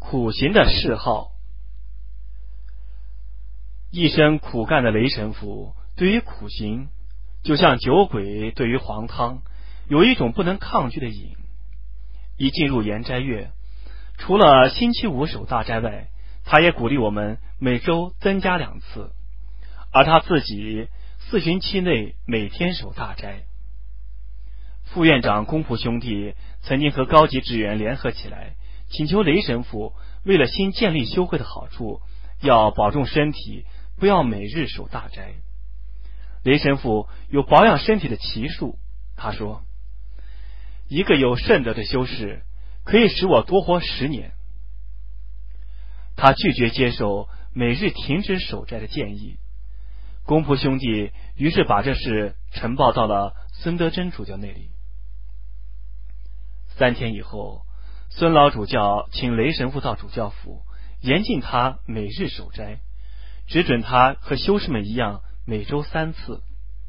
苦行的嗜好。一生苦干的雷神父对于苦行，就像酒鬼对于黄汤，有一种不能抗拒的瘾。一进入严斋月，除了星期五守大斋外，他也鼓励我们每周增加2次，而他自己4旬期内每天守大斋。副院长公仆兄弟曾经和高级职员联合起来，请求雷神父为了新建立修会的好处，要保重身体，不要每日守大斋。雷神父有保养身体的奇术，他说，一个有圣德的修士可以使我多活10年。他拒绝接受每日停止守斋的建议。公仆兄弟于是把这事呈报到了孙德珍主教那里。3天以后，孙老主教请雷神父到主教府，严禁他每日守斋，只准他和修士们一样每周3次。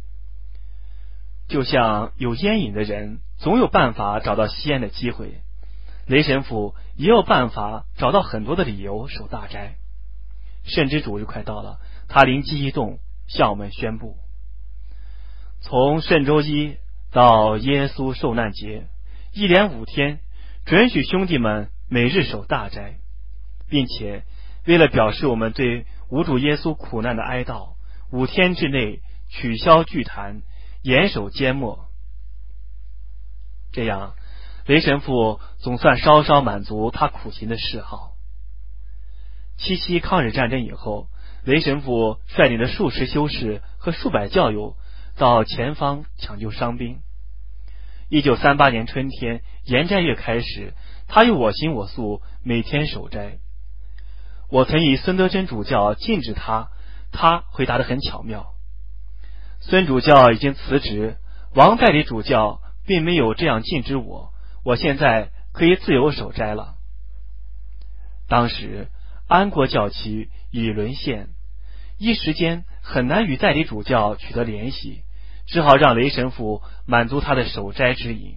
就像有烟瘾的人总有办法找到吸烟的机会，雷神父也有办法找到很多的理由守大斋。圣之主日快到了，他灵机一动，向我们宣布，从圣周一到耶稣受难节，一连5天，准许兄弟们每日守大斋，并且为了表示我们对无主耶稣苦难的哀悼，5天之内取消聚谈，严守缄默。这样，雷神父总算稍稍满足他苦行的嗜好。7七抗日战争以后，雷神父率领着数十修士和数百教友到前方抢救伤兵。1938年春天，严斋月开始，他又我行我素，每天守斋。我曾以孙德珍主教禁止他回答得很巧妙。孙主教已经辞职，王代理主教并没有这样禁止我，我现在可以自由守斋了。当时安国教区已沦陷，一时间很难与代理主教取得联系，只好让雷神父满足他的守斋之瘾。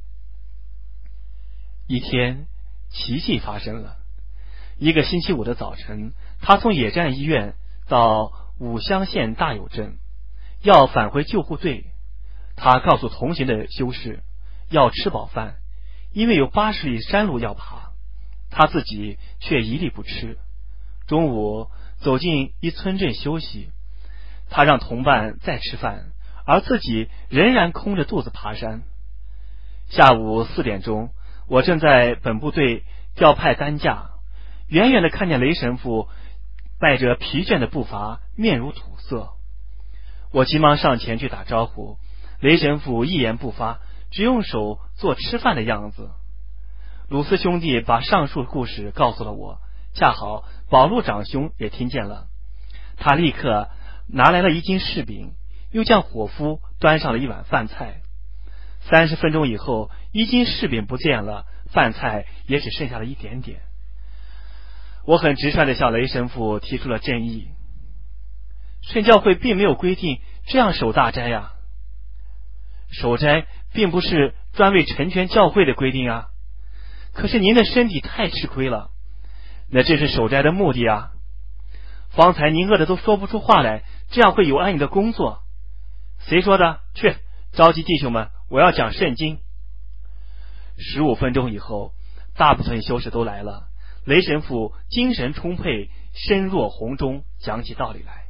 一天，奇迹发生了。一个星期五的早晨，他从野战医院到武乡县大有镇，要返回救护队。他告诉同行的修士要吃饱饭，因为有80里山路要爬，他自己却一粒不吃。中午走进一村镇休息，他让同伴再吃饭，而自己仍然空着肚子爬山。下午4点钟，我正在本部队调派担架，远远地看见雷神父迈着疲倦的步伐，面如土色。我急忙上前去打招呼，雷神父一言不发，只用手做吃饭的样子。鲁斯兄弟把上述故事告诉了我，恰好保禄长兄也听见了。他立刻拿来了1斤柿饼，又将伙夫端上了1碗饭菜。30分钟以后，1斤柿饼不见了，饭菜也只剩下了一点点。我很直率地向雷神父提出了正义。圣教会并没有规定这样守大斋呀，守斋并不是专为成全教会的规定啊。可是您的身体太吃亏了，那这是守斋的目的啊。方才您饿得都说不出话来，这样会有碍你的工作。谁说的？去召集弟兄们，我要讲圣经。15分钟以后，大部分修士都来了。雷神父精神充沛，身若洪钟，讲起道理来。